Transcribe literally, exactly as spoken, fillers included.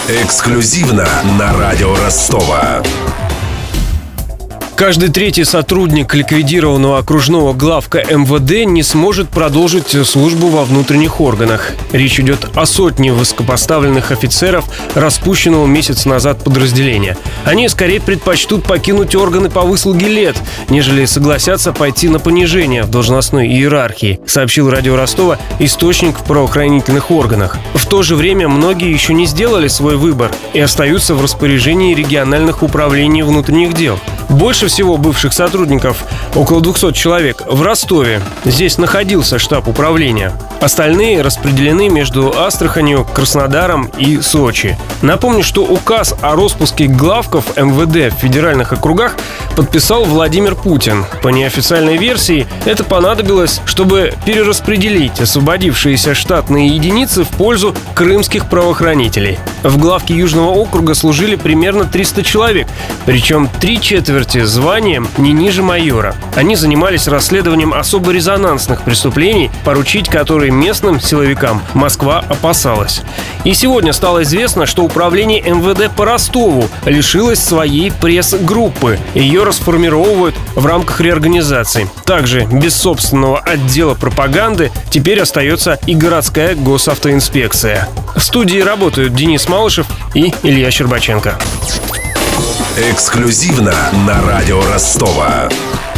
Эксклюзивно на радио Ростова. Каждый третий сотрудник ликвидированного окружного главка эм вэ дэ не сможет продолжить службу во внутренних органах. Речь идет о сотне высокопоставленных офицеров распущенного месяц назад подразделения. Они скорее предпочтут покинуть органы по выслуге лет, нежели согласятся пойти на понижение в должностной иерархии, сообщил радио Ростова источник в правоохранительных органах. В то же время многие еще не сделали свой выбор и остаются в распоряжении региональных управлений внутренних дел. Больше всего бывших сотрудников, около двухсот человек, в Ростове. Здесь находился штаб управления. Остальные распределены между Астраханью, Краснодаром и Сочи. Напомню, что указ о распуске главков эм вэ дэ в федеральных округах подписал Владимир Путин. По неофициальной версии, это понадобилось, чтобы перераспределить освободившиеся штатные единицы в пользу крымских правоохранителей. В главке Южного округа служили примерно триста человек, причем три четверти званием не ниже майора. Они занимались расследованием особо резонансных преступлений, поручить которые местным силовикам Москва опасалась. И сегодня стало известно, что управление эм вэ дэ по Ростову лишилось своей пресс-группы. Ее расформировывают в рамках реорганизации. Также без собственного отдела пропаганды теперь остается и городская госавтоинспекция. В студии работают Денис Малышев и Илья Щербаченко. Эксклюзивно на радио Ростова.